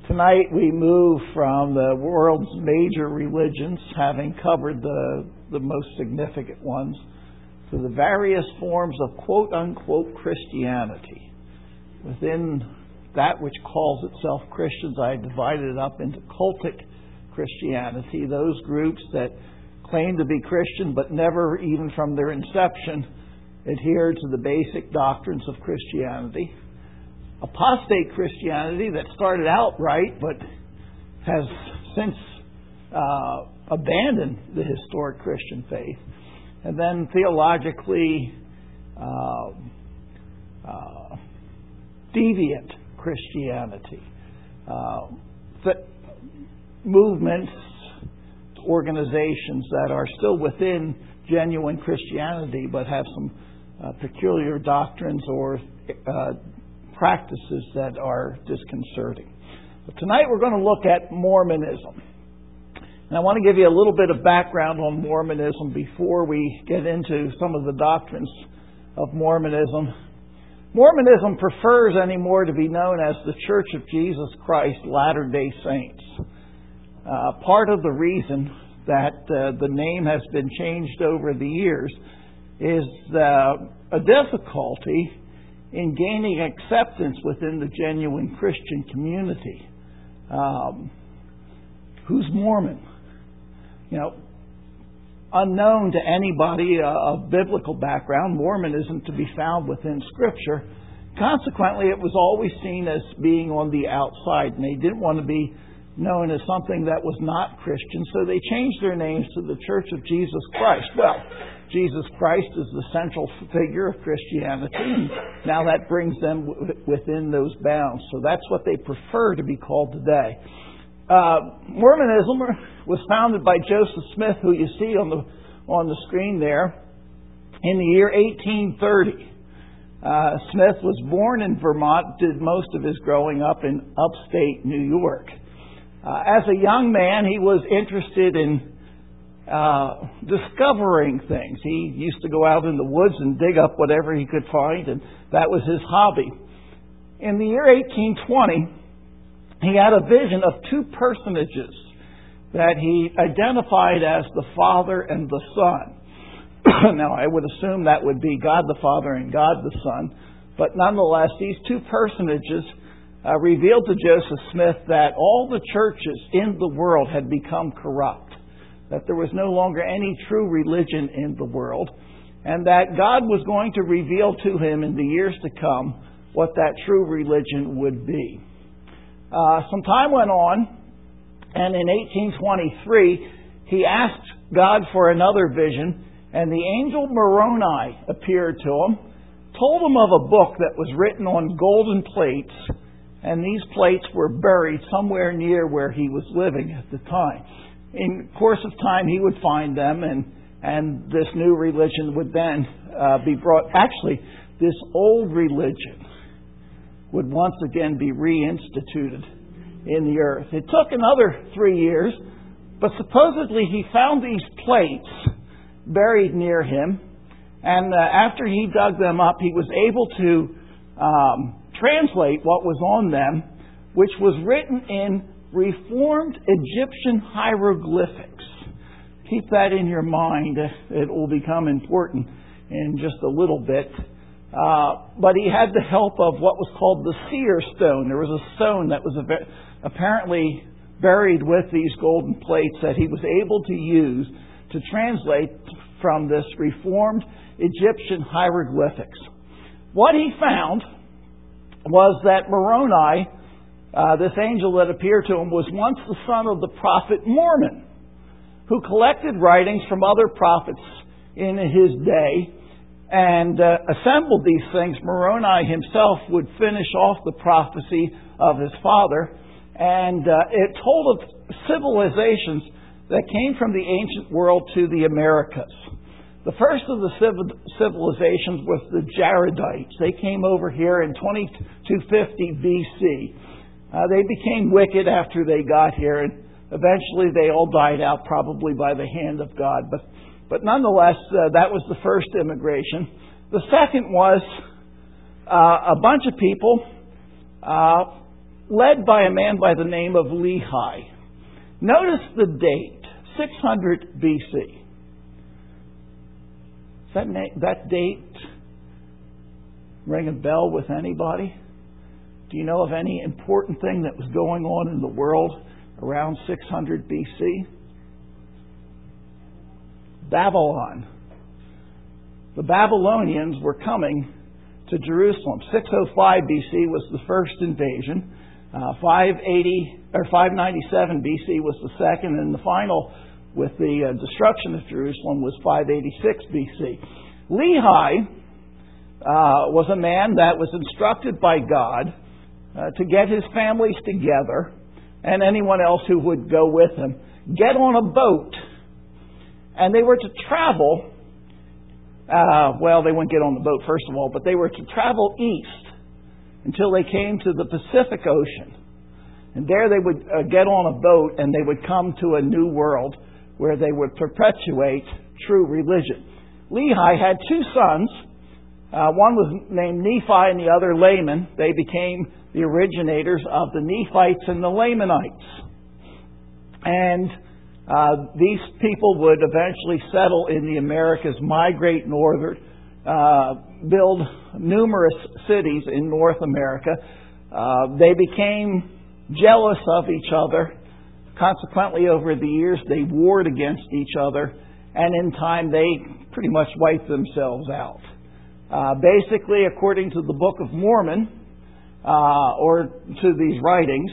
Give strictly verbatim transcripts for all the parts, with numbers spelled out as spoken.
Tonight we move from the world's major religions, having covered the, the most significant ones, to the various forms of quote-unquote Christianity. Within that which calls itself Christians, I divided it up into cultic Christianity, those groups that claim to be Christian but never, even from their inception, adhered to the basic doctrines of Christianity. Apostate Christianity that started out right but has since uh, abandoned the historic Christian faith. And then theologically uh, uh, deviant Christianity. Uh, that movements, organizations that are still within genuine Christianity but have some uh, peculiar doctrines or uh, practices that are disconcerting. But tonight we're going to look at Mormonism. And I want to give you a little bit of background on Mormonism before we get into some of the doctrines of Mormonism. Mormonism prefers anymore to be known as the Church of Jesus Christ Latter-day Saints. Uh, part of the reason that uh, the name has been changed over the years is uh, a difficulty in gaining acceptance within the genuine Christian community. Um, who's Mormon? You know, unknown to anybody uh, of biblical background, Mormon isn't to be found within Scripture. Consequently, it was always seen as being on the outside, and they didn't want to be known as something that was not Christian, so they changed their names to the Church of Jesus Christ. Well, Jesus Christ is the central figure of Christianity, and now that brings them w- within those bounds. So that's what they prefer to be called today. Uh, Mormonism was founded by Joseph Smith, who you see on the on the screen there, in the year eighteen thirty. Uh, Smith was born in Vermont, did most of his growing up in upstate New York. Uh, as a young man, he was interested in Uh, discovering things. He used to go out in the woods and dig up whatever he could find, and that was his hobby. In the year eighteen twenty, he had a vision of two personages that he identified as the Father and the Son. Now, I would assume that would be God the Father and God the Son, but nonetheless, these two personages uh, revealed to Joseph Smith that all the churches in the world had become corrupt, that there was no longer any true religion in the world, and that God was going to reveal to him in the years to come what that true religion would be. Uh, some time went on, and in eighteen twenty-three, he asked God for another vision, and the angel Moroni appeared to him, told him of a book that was written on golden plates, and these plates were buried somewhere near where he was living at the time. In the course of time, he would find them, and, and this new religion would then uh, be brought. Actually, this old religion would once again be reinstituted in the earth. It took another three years, but supposedly he found these plates buried near him, and uh, after he dug them up, he was able to um, translate what was on them, which was written in Reformed Egyptian hieroglyphics. Keep that in your mind. It will become important in just a little bit. Uh, but he had the help of what was called the seer stone. There was a stone that was apparently buried with these golden plates that he was able to use to translate from this Reformed Egyptian hieroglyphics. What he found was that Moroni, Uh, this angel that appeared to him, was once the son of the prophet Mormon, who collected writings from other prophets in his day and uh, assembled these things. Moroni himself would finish off the prophecy of his father, and uh, it told of civilizations that came from the ancient world to the Americas. The first of the civilizations was the Jaredites. They came over here in twenty-two fifty B C. Uh, they became wicked after they got here, and eventually they all died out, probably by the hand of God. But, but nonetheless, uh, that was the first immigration. The second was uh, a bunch of people uh, led by a man by the name of Lehi. Notice the date, six hundred B C. Does that, na- that date ring a bell with anybody? Do you know of any important thing that was going on in the world around six hundred B C? Babylon. The Babylonians were coming to Jerusalem. six oh five B C was the first invasion. Uh, five eighty or five ninety-seven B C was the second, and the final, with the uh, destruction of Jerusalem, was five eighty-six B C. Lehi uh, was a man that was instructed by God uh, to get his families together, and anyone else who would go with him, get on a boat, and they were to travel. Uh, well, they wouldn't get on the boat, first of all, but they were to travel east until they came to the Pacific Ocean. And there they would uh, get on a boat, and they would come to a new world where they would perpetuate true religion. Lehi had two sons. Uh, one was named Nephi and the other Laman. They became the originators of the Nephites and the Lamanites. And uh, these people would eventually settle in the Americas, migrate northward, uh, build numerous cities in North America. Uh, they became jealous of each other. Consequently, over the years, they warred against each other, and in time, they pretty much wiped themselves out. Uh, basically, according to the Book of Mormon, uh, or to these writings,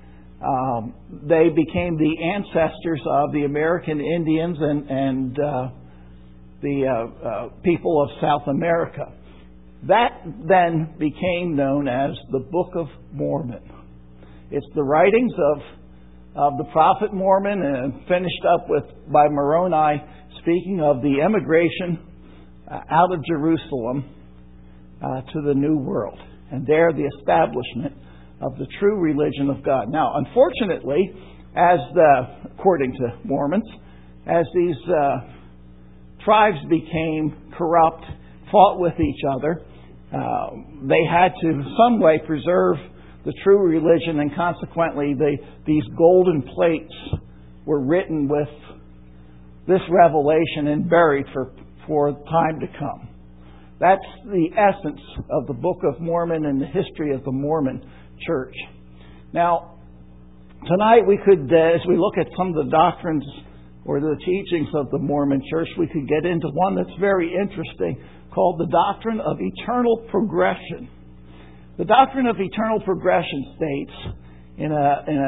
um, they became the ancestors of the American Indians and, and uh, the uh, uh, people of South America. That then became known as the Book of Mormon. It's the writings of of the prophet Mormon, and finished up with by Moroni, speaking of the emigration uh, out of Jerusalem uh, to the New World, and there the establishment of the true religion of God. Now, unfortunately, as the, according to Mormons, as these uh, tribes became corrupt, fought with each other, uh, they had to some way preserve the true religion, and consequently they, these golden plates were written with this revelation and buried for, for time to come. That's the essence of the Book of Mormon and the history of the Mormon Church. Now, tonight we could, uh, as we look at some of the doctrines or the teachings of the Mormon Church, we could get into one that's very interesting called the doctrine of eternal progression. The doctrine of eternal progression states, in a, in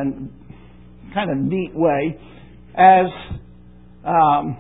a kind of neat way, as um,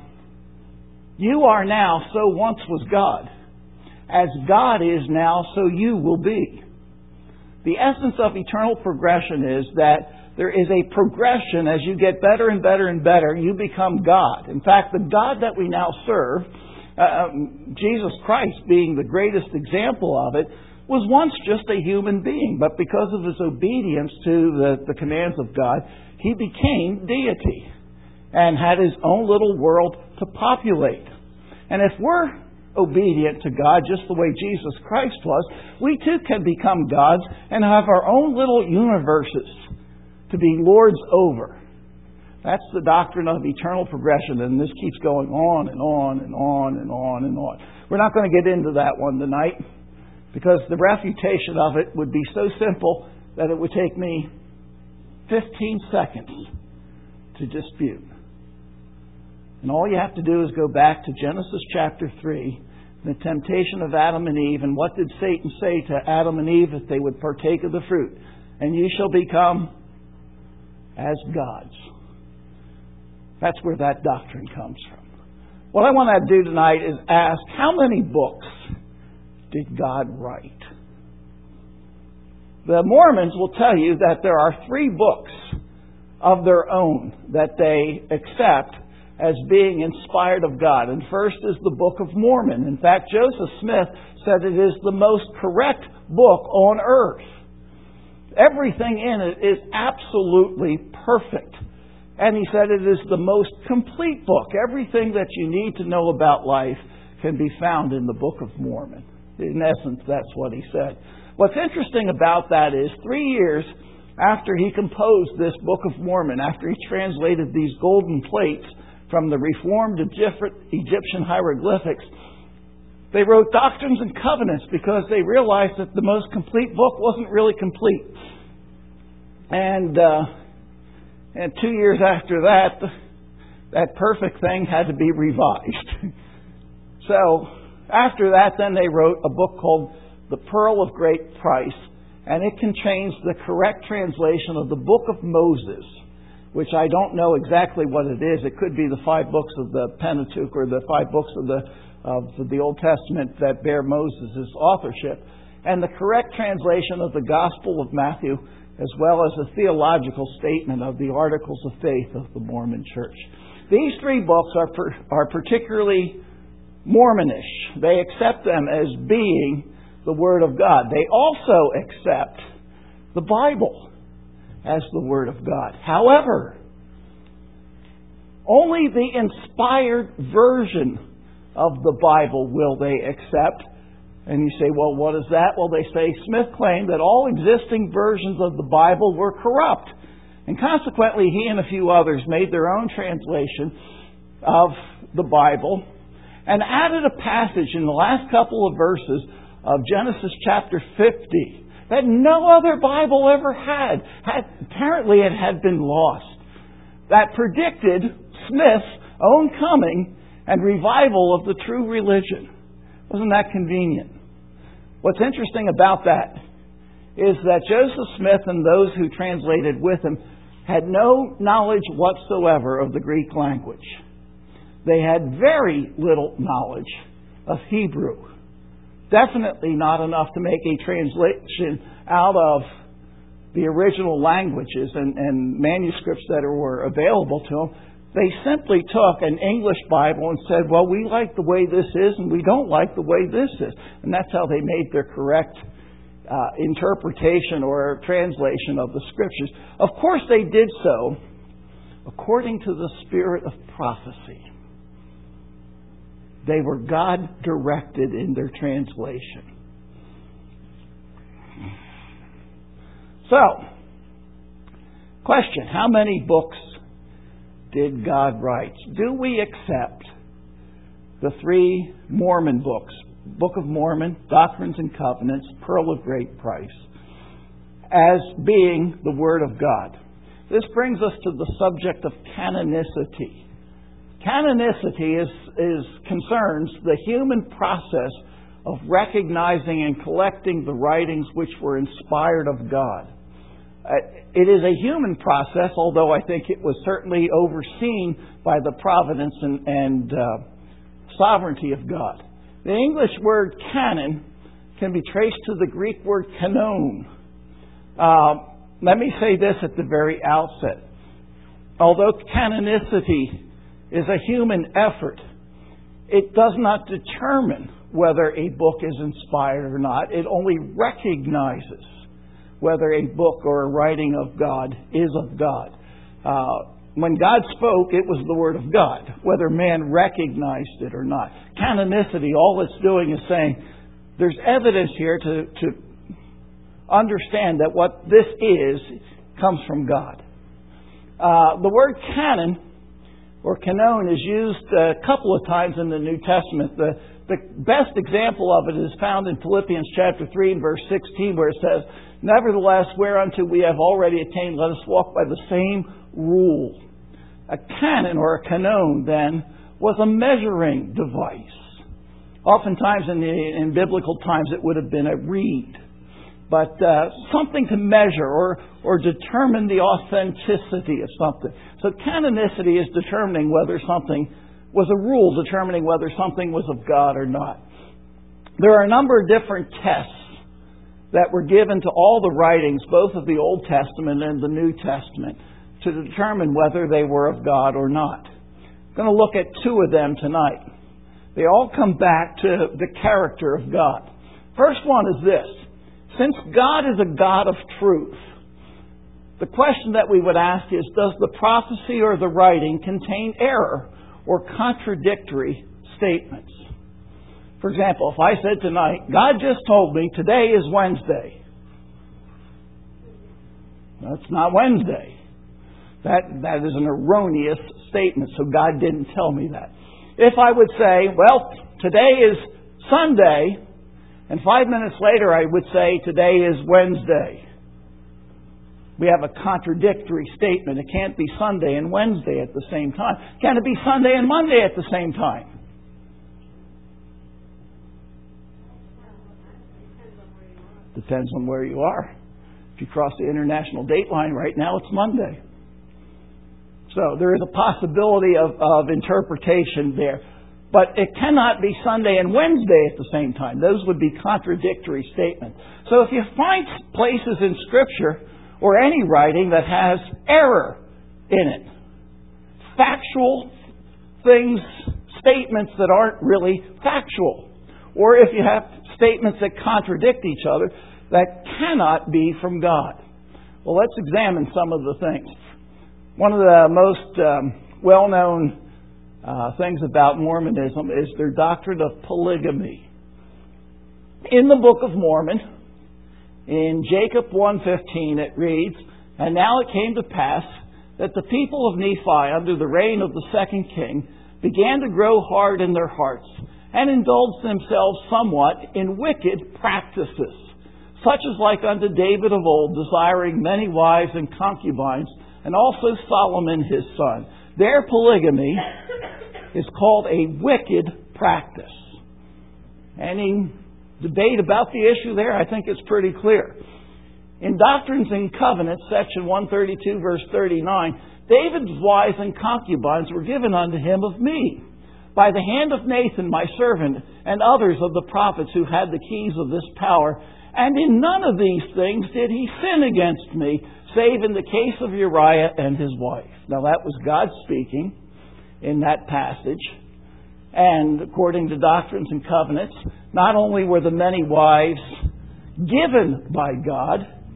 you are now, so once was God. As God is now, so you will be. The essence of eternal progression is that there is a progression as you get better and better and better, you become God. In fact, the God that we now serve, uh, Jesus Christ being the greatest example of it, was once just a human being, but because of his obedience to the, the commands of God, he became deity and had his own little world to populate. And if we're obedient to God just the way Jesus Christ was, we too can become gods and have our own little universes to be lords over. That's the doctrine of eternal progression, and this keeps going on and on and on and on and on. We're not going to get into that one tonight, because the refutation of it would be so simple that it would take me fifteen seconds to dispute. And all you have to do is go back to Genesis chapter three, the temptation of Adam and Eve, and what did Satan say to Adam and Eve if they would partake of the fruit? And you shall become as gods. That's where that doctrine comes from. What I want to do tonight is ask, how many books did God write? The Mormons will tell you that there are three books of their own that they accept as being inspired of God. And first is the Book of Mormon. In fact, Joseph Smith said it is the most correct book on earth. Everything in it is absolutely perfect. And he said it is the most complete book. Everything that you need to know about life can be found in the Book of Mormon. In essence, that's what he said. What's interesting about that is three years after he composed this Book of Mormon, after he translated these golden plates from the reformed Egyptian hieroglyphics, they wrote Doctrines and Covenants because they realized that the most complete book wasn't really complete. And, uh, and two years after that, that perfect thing had to be revised. So, after that, then they wrote a book called The Pearl of Great Price, and it contains the correct translation of the Book of Moses, which I don't know exactly what it is. It could be the five books of the Pentateuch or the five books of the of the Old Testament that bear Moses' authorship, and the correct translation of the Gospel of Matthew, as well as a theological statement of the Articles of Faith of the Mormon Church. These three books are per, are particularly Mormonish. They accept them as being the Word of God. They also accept the Bible as the Word of God. However, only the inspired version of the Bible will they accept. And you say, well, what is that? Well, they say Smith claimed that all existing versions of the Bible were corrupt. And consequently, he and a few others made their own translation of the Bible and added a passage in the last couple of verses of Genesis chapter fifty that no other Bible ever had. had apparently, it had been lost. That predicted Smith's own coming and revival of the true religion. Wasn't that convenient? What's interesting about that is that Joseph Smith and those who translated with him had no knowledge whatsoever of the Greek language. They had very little knowledge of Hebrew. Definitely not enough to make a translation out of the original languages and, and manuscripts that were available to them. They simply took an English Bible and said, well, we like the way this is and we don't like the way this is. And that's how they made their correct uh, interpretation or translation of the Scriptures. Of course, they did so according to the spirit of prophecy. They were God-directed in their translation. So, question, how many books did God write? Do we accept the three Mormon books, Book of Mormon, Doctrines and Covenants, Pearl of Great Price, as being the Word of God? This brings us to the subject of canonicity. Canonicity is, is concerns the human process of recognizing and collecting the writings which were inspired of God. Uh, it is a human process, although I think it was certainly overseen by the providence and, and uh, sovereignty of God. The English word canon can be traced to the Greek word kanon. Uh, let me say this at the very outset. Although canonicity is a human effort, it does not determine whether a book is inspired or not. It only recognizes whether a book or a writing of God is of God. Uh, when God spoke, it was the Word of God, whether man recognized it or not. Canonicity, all it's doing is saying, there's evidence here to, to understand that what this is comes from God. Uh, the word canon, or canon, is used a couple of times in the New Testament. The, the best example of it is found in Philippians chapter three and verse sixteen, where it says, nevertheless, whereunto we have already attained, let us walk by the same rule. A canon, or a canon, then, was a measuring device. Oftentimes in, the, in biblical times it would have been a reed. But uh, something to measure or, or determine the authenticity of something. So canonicity is determining whether something was a rule, determining whether something was of God or not. There are a number of different tests that were given to all the writings, both of the Old Testament and the New Testament, to determine whether they were of God or not. I'm going to look at two of them tonight. They all come back to the character of God. First one is this. Since God is a God of truth, the question that we would ask is, does the prophecy or the writing contain error or contradictory statements? For example, if I said tonight, God just told me today is Wednesday. That's not Wednesday. That that is an erroneous statement, so God didn't tell me that. If I would say, well, today is Sunday, and five minutes later I would say, today is Wednesday, we have a contradictory statement. It can't be Sunday and Wednesday at the same time. Can it be Sunday and Monday at the same time? Depends on where you are. If you cross the international date line right now, it's Monday. So there is a possibility of, of interpretation there. But it cannot be Sunday and Wednesday at the same time. Those would be contradictory statements. So if you find places in Scripture or any writing that has error in it, factual things, statements that aren't really factual, or if you have statements that contradict each other, that cannot be from God. Well, let's examine some of the things. One of the most um, well-known uh, things about Mormonism is their doctrine of polygamy. In the Book of Mormon, in Jacob one fifteen, it reads, "And now it came to pass that the people of Nephi, under the reign of the second king, began to grow hard in their hearts, and indulged themselves somewhat in wicked practices, such as like unto David of old, desiring many wives and concubines, and also Solomon his son. Their polygamy is called a wicked practice." Any debate about the issue there? I think it's pretty clear. In Doctrines and Covenants, section one thirty-two, verse thirty-nine, David's wives and concubines were given unto him of me, by the hand of Nathan my servant, and others of the prophets who had the keys of this power. And in none of these things did he sin against me, save in the case of Uriah and his wife. Now that was God speaking in that passage. And according to Doctrines and Covenants, not only were the many wives given by God,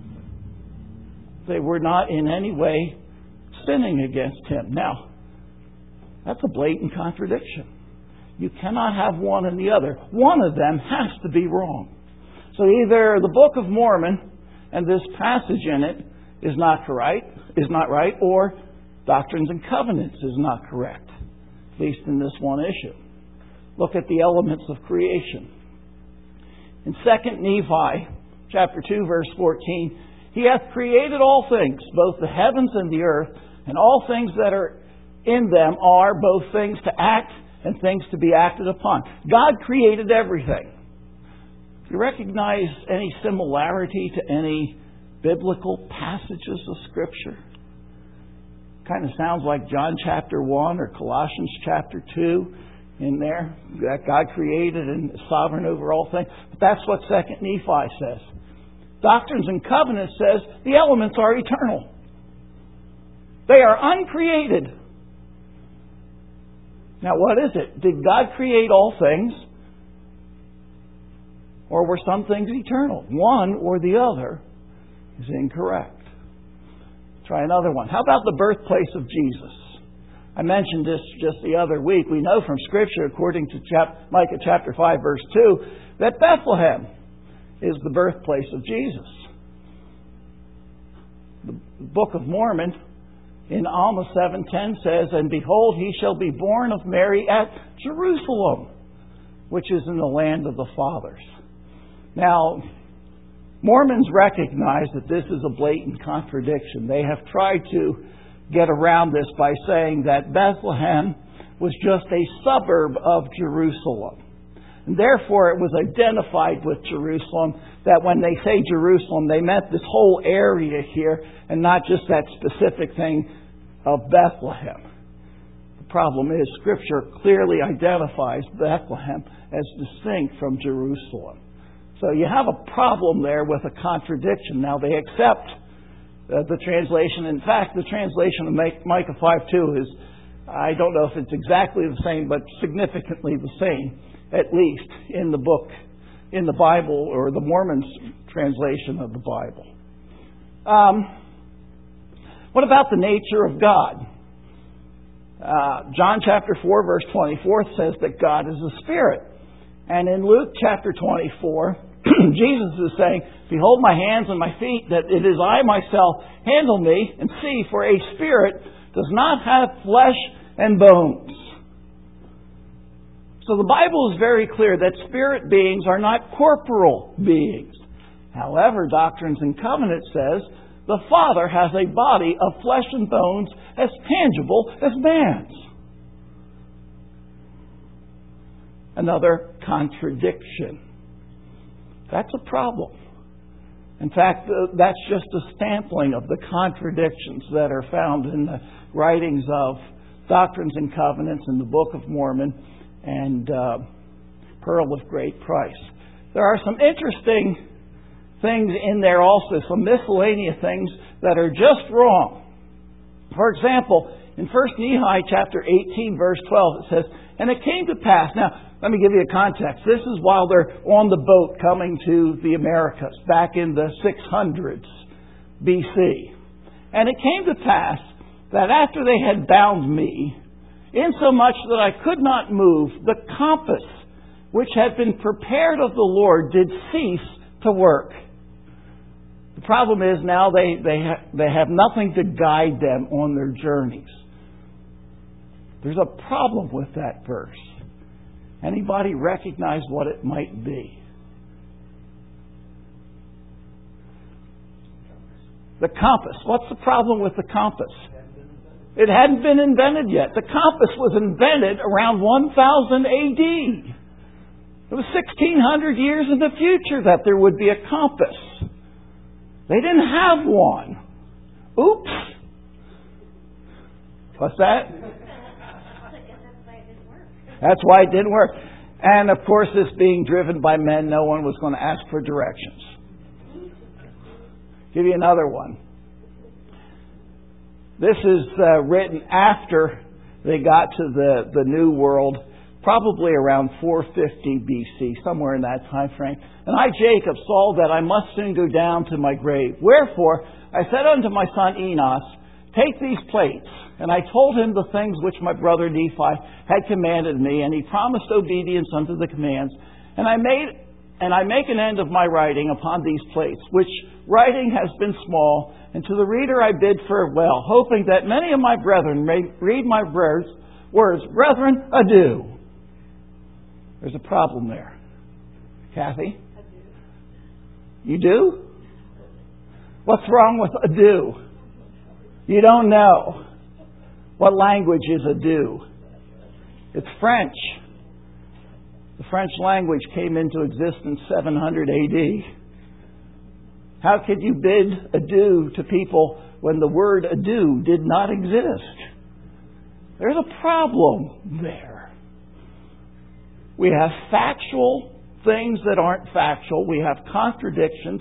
they were not in any way sinning against him. Now, that's a blatant contradiction. You cannot have one and the other. One of them has to be wrong. So either the Book of Mormon and this passage in it is not correct, is not right, or Doctrines and Covenants is not correct, at least in this one issue. Look at the elements of creation. In Second Nephi, chapter two, verse fourteen, "He hath created all things, both the heavens and the earth, and all things that are in them are both things to act and things to be acted upon." God created everything. Do you recognize any similarity to any biblical passages of Scripture? Kind of sounds like John chapter one or Colossians chapter two in there. That God created and is sovereign over all things. But that's what Second Nephi says. Doctrines and Covenants says the elements are eternal. They are uncreated. Now what is it? Did God create all things? Or were some things eternal? One or the other is incorrect. Try another one. How about the birthplace of Jesus? I mentioned this just the other week. We know from Scripture, according to chap- Micah chapter five, verse two, that Bethlehem is the birthplace of Jesus. The Book of Mormon in Alma seven ten says, "And behold, he shall be born of Mary at Jerusalem, which is in the land of the fathers." Now, Mormons recognize that this is a blatant contradiction. They have tried to get around this by saying that Bethlehem was just a suburb of Jerusalem. And therefore, it was identified with Jerusalem, that when they say Jerusalem, they meant this whole area here and not just that specific thing of Bethlehem. The problem is, Scripture clearly identifies Bethlehem as distinct from Jerusalem. So you have a problem there with a contradiction. Now, they accept uh, the translation. In fact, the translation of Micah five two is, I don't know if it's exactly the same, but significantly the same, at least in the book, in the Bible, or the Mormons' translation of the Bible. Um, what about the nature of God? Uh, John chapter four, verse twenty-four says that God is a spirit. And in Luke chapter twenty-four, Jesus is saying, behold my hands and my feet, that it is I myself. Handle me and see, for a spirit does not have flesh and bones. So the Bible is very clear that spirit beings are not corporal beings. However, Doctrines and Covenants says the Father has a body of flesh and bones as tangible as man's. Another contradiction. That's a problem. In fact, uh, that's just a sampling of the contradictions that are found in the writings of Doctrines and Covenants in the Book of Mormon and uh, Pearl of Great Price. There are some interesting things in there also, some miscellaneous things that are just wrong. For example, in First Nephi chapter eighteen, verse twelve, it says, "And it came to pass." Now, let me give you a context. This is while they're on the boat coming to the Americas, back in the six hundreds B C. "And it came to pass that after they had bound me, insomuch that I could not move, the compass which had been prepared of the Lord did cease to work." The problem is now they, they, ha- they have nothing to guide them on their journeys. There's a problem with that verse. Anybody recognize what it might be? The compass. What's the problem with the compass? It hadn't been invented yet. The compass was invented around one thousand A D. It was sixteen hundred years in the future that there would be a compass. They didn't have one. Oops. What's that? That's why it didn't work. And of course, this being driven by men, no one was going to ask for directions. Give you another one. This is uh, written after they got to the, the New World, probably around four fifty B C, somewhere in that time frame. "And I, Jacob, saw that I must soon go down to my grave. Wherefore I said unto my son Enos, Take these plates. And I told him the things which my brother Nephi had commanded me, and he promised obedience unto the commands. And I made and I make an end of my writing upon these plates, which writing has been small, and to the reader I bid farewell, hoping that many of my brethren may read my words, words, Brethren, adieu. There's a problem there. Kathy? Adieu. You do? What's wrong with adieu? You don't know. What language is adieu? It's French. The French language came into existence seven hundred A D. How could you bid adieu to people when the word adieu did not exist? There's a problem there. We have factual things that aren't factual. We have contradictions.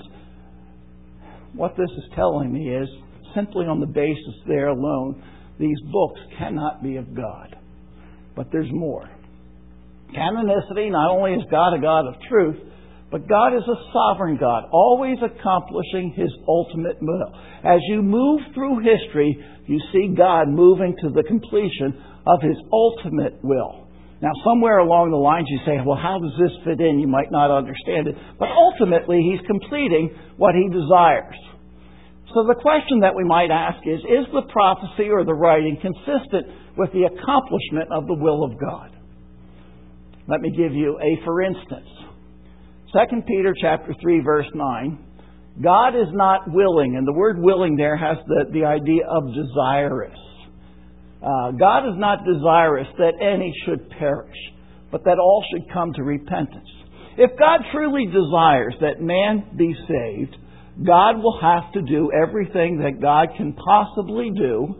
What this is telling me is, simply on the basis there alone, these books cannot be of God. But there's more. Canonicity, not only is God a God of truth, but God is a sovereign God, always accomplishing His ultimate will. As you move through history, you see God moving to the completion of His ultimate will. Now, somewhere along the lines you say, well, how does this fit in? You might not understand it. But ultimately, He's completing what He desires. So the question that we might ask is, is the prophecy or the writing consistent with the accomplishment of the will of God? Let me give you a for instance. Second Peter chapter three, verse nine. God is not willing, and the word willing there has the, the idea of desirous. Uh, God is not desirous that any should perish, but that all should come to repentance. If God truly desires that man be saved, God will have to do everything that God can possibly do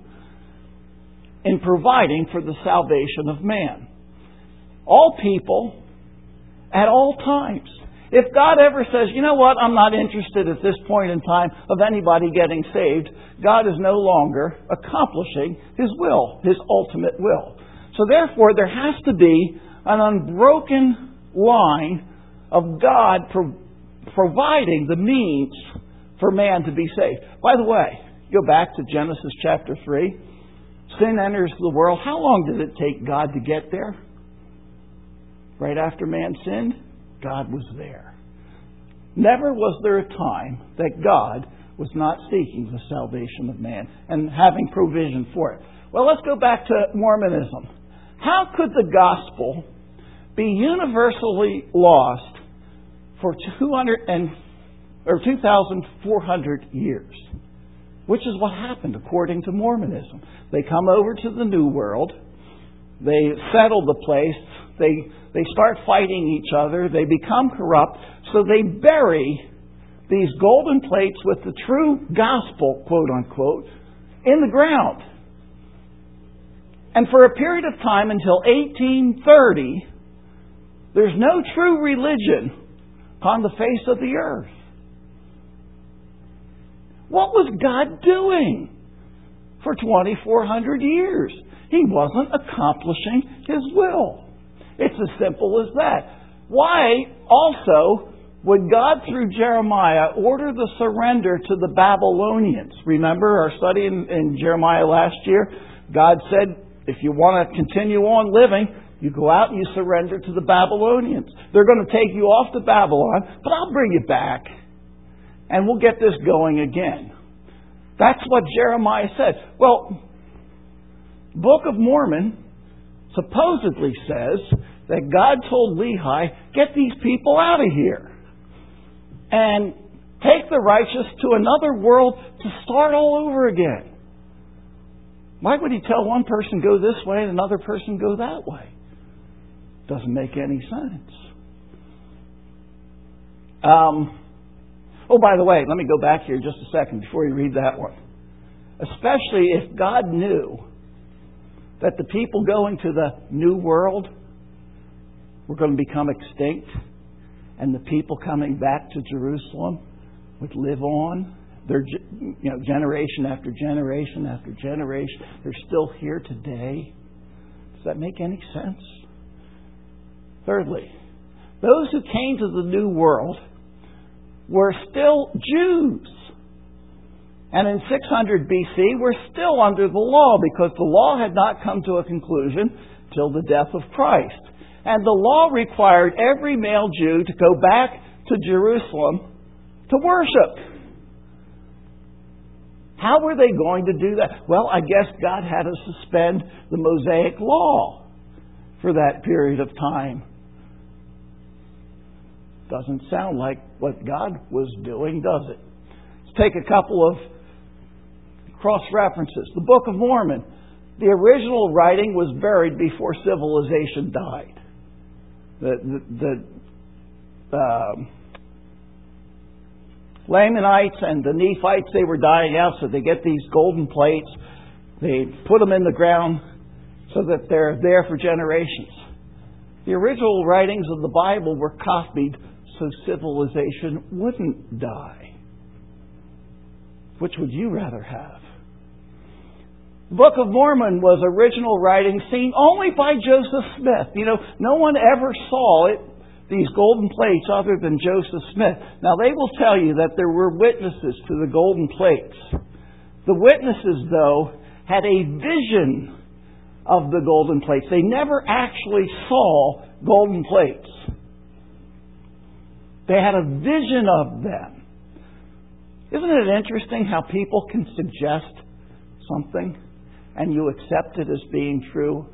in providing for the salvation of man. All people, at all times. If God ever says, you know what, I'm not interested at this point in time of anybody getting saved, God is no longer accomplishing His will, His ultimate will. So therefore, there has to be an unbroken line of God pro- providing the means for man to be saved. By the way, go back to Genesis chapter three. Sin enters the world. How long did it take God to get there? Right after man sinned, God was there. Never was there a time that God was not seeking the salvation of man and having provision for it. Well, let's go back to Mormonism. How could the gospel be universally lost for two hundred and, or two thousand four hundred years? Which is what happened according to Mormonism. They come over to the New World. They settle the place. They, they start fighting each other. They become corrupt. So they bury these golden plates with the true gospel, quote unquote, in the ground. And for a period of time until eighteen thirty, there's no true religion upon the face of the earth. What was God doing for twenty-four hundred years? He wasn't accomplishing His will. It's as simple as that. Why also would God, through Jeremiah, order the surrender to the Babylonians? Remember our study in, in Jeremiah last year? God said, if you want to continue on living, you go out and you surrender to the Babylonians. They're going to take you off to Babylon, but I'll bring you back. And we'll get this going again. That's what Jeremiah said. Well, Book of Mormon supposedly says that God told Lehi, get these people out of here and take the righteous to another world to start all over again. Why would He tell one person go this way and another person go that way? Doesn't make any sense. Um, oh, by the way, let me go back here just a second before you read that one. Especially if God knew that the people going to the New World were going to become extinct and the people coming back to Jerusalem would live on. They're, you know, generation after generation after generation. They're still here today. Does that make any sense? Thirdly, those who came to the New World were still Jews. And in six hundred B C, we're still under the law because the law had not come to a conclusion till the death of Christ. And the law required every male Jew to go back to Jerusalem to worship. How were they going to do that? Well, I guess God had to suspend the Mosaic law for that period of time. Doesn't sound like what God was doing, does it? Let's take a couple of cross-references. The Book of Mormon. The original writing was buried before civilization died. The, the, the um, Lamanites and the Nephites, they were dying out, so they get these golden plates. They put them in the ground so that they're there for generations. The original writings of the Bible were copied so civilization wouldn't die. Which would you rather have? The Book of Mormon was original writing seen only by Joseph Smith. You know, no one ever saw it, these golden plates, other than Joseph Smith. Now, they will tell you that there were witnesses to the golden plates. The witnesses, though, had a vision of the golden plates. They never actually saw golden plates. They had a vision of them. Isn't it interesting how people can suggest something and you accept it as being true?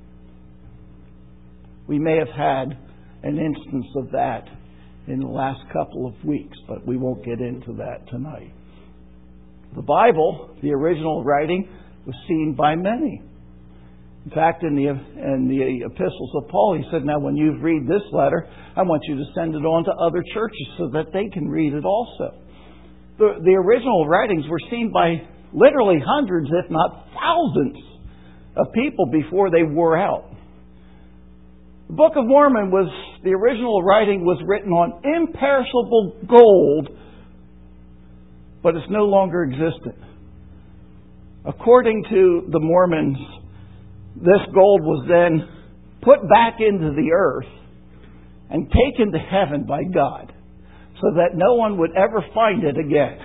We may have had an instance of that in the last couple of weeks, but we won't get into that tonight. The Bible, the original writing, was seen by many. In fact, in the in the epistles of Paul, he said, now when you read this letter, I want you to send it on to other churches so that they can read it also. The, the original writings were seen by literally hundreds, if not thousands, of people before they wore out. The Book of Mormon was, the original writing was written on imperishable gold, but it's no longer existent. According to the Mormons, this gold was then put back into the earth and taken to heaven by God so that no one would ever find it again.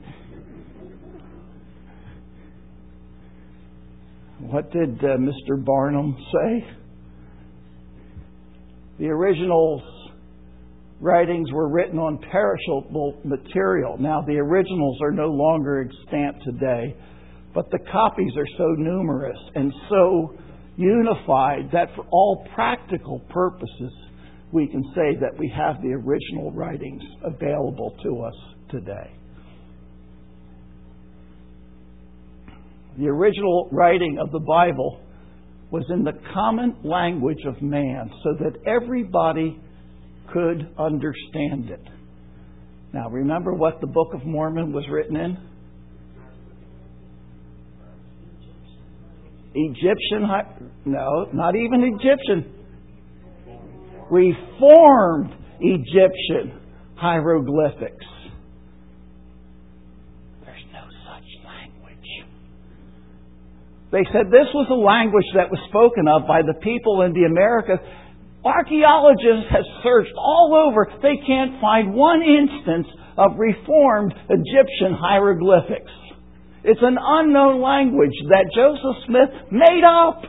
What did uh, Mister Barnum say? The originals writings were written on perishable material. Now, the originals are no longer extant today, but the copies are so numerous and so unified that for all practical purposes, we can say that we have the original writings available to us today. The original writing of the Bible was in the common language of man so that everybody could understand it. Now, remember what the Book of Mormon was written in? Egyptian, no, not even Egyptian. Reformed Egyptian hieroglyphics. There's no such language. They said this was a language that was spoken of by the people in the Americas. Archaeologists have searched all over. They can't find one instance of Reformed Egyptian hieroglyphics. It's an unknown language that Joseph Smith made up.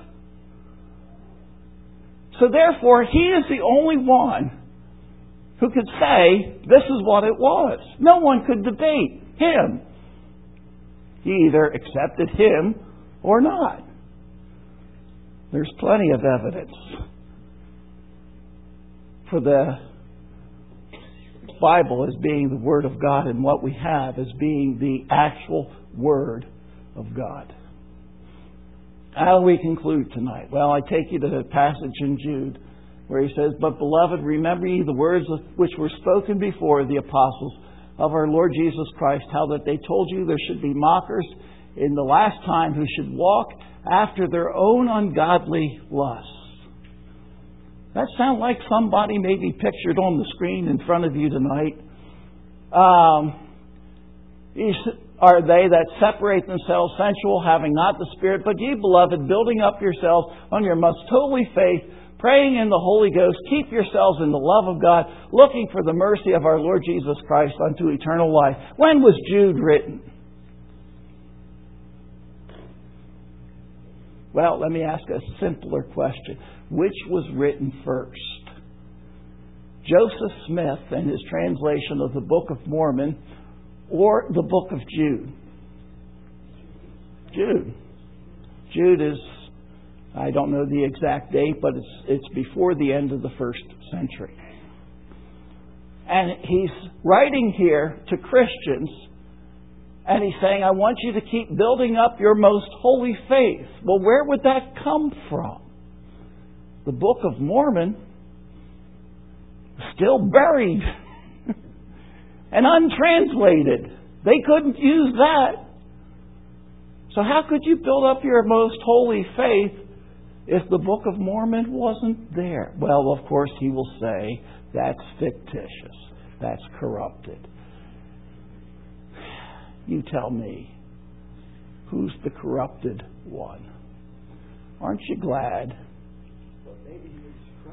So therefore, he is the only one who could say this is what it was. No one could debate him. He either accepted him or not. There's plenty of evidence for the Bible as being the Word of God and what we have as being the actual Word of God. How do we conclude tonight? Well, I take you to the passage in Jude where he says, "But beloved, remember ye the words which were spoken before the apostles of our Lord Jesus Christ, how that they told you there should be mockers in the last time who should walk after their own ungodly lusts." That sounds like somebody maybe pictured on the screen in front of you tonight. Um, are they that separate themselves sensual, having not the Spirit? But ye, beloved, building up yourselves on your most holy faith, praying in the Holy Ghost, keep yourselves in the love of God, looking for the mercy of our Lord Jesus Christ unto eternal life. When was Jude written? Well, let me ask a simpler question. Which was written first? Joseph Smith and his translation of the Book of Mormon, or the Book of Jude? Jude. Jude is, I don't know the exact date, but it's it's before the end of the first century. And he's writing here to Christians, and he's saying, I want you to keep building up your most holy faith. Well, where would that come from? The Book of Mormon is still buried and untranslated. They couldn't use that. So how could you build up your most holy faith if the Book of Mormon wasn't there? Well, of course, he will say that's fictitious. That's corrupted. You tell me, who's the corrupted one? Aren't you glad? Well, maybe he's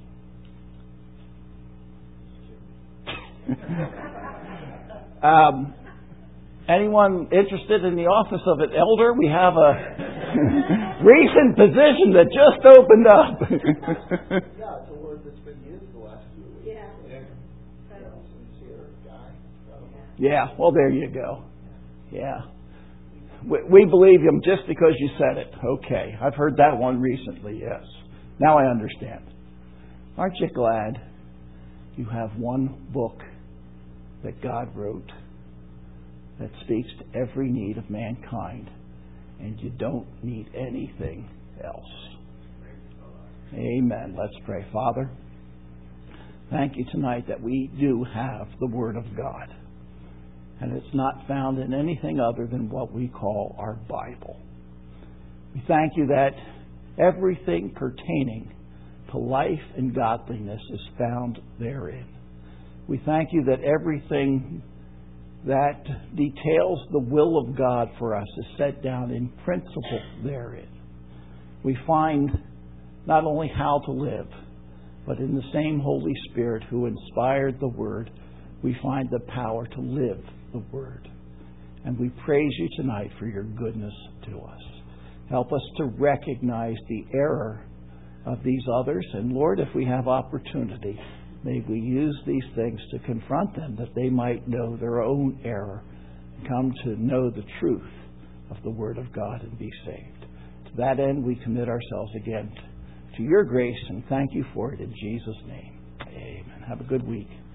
credible. um, anyone interested in the office of an elder? We have a recent position that just opened up. Yeah, it's a word that's been used the last few weeks. Yeah. Yeah. Sincere guy. Credible. Yeah, well, there you go. Yeah. We, we believe him just because you said it. Okay. I've heard that one recently, yes. Now I understand. Aren't you glad you have one book that God wrote that speaks to every need of mankind, and you don't need anything else? Amen. Let's pray. Father, thank you tonight that we do have the Word of God. And it's not found in anything other than what we call our Bible. We thank you that everything pertaining to life and godliness is found therein. We thank you that everything that details the will of God for us is set down in principle therein. We find not only how to live, but in the same Holy Spirit who inspired the Word, we find the power to live the Word. And we praise you tonight for your goodness to us. Help us to recognize the error of these others. And Lord, if we have opportunity, May we use these things to confront them that they might know their own error and come to know the truth of the Word of God and be saved. To that end, we commit ourselves again to your grace and thank you for it in Jesus' name. Amen. Have a good week.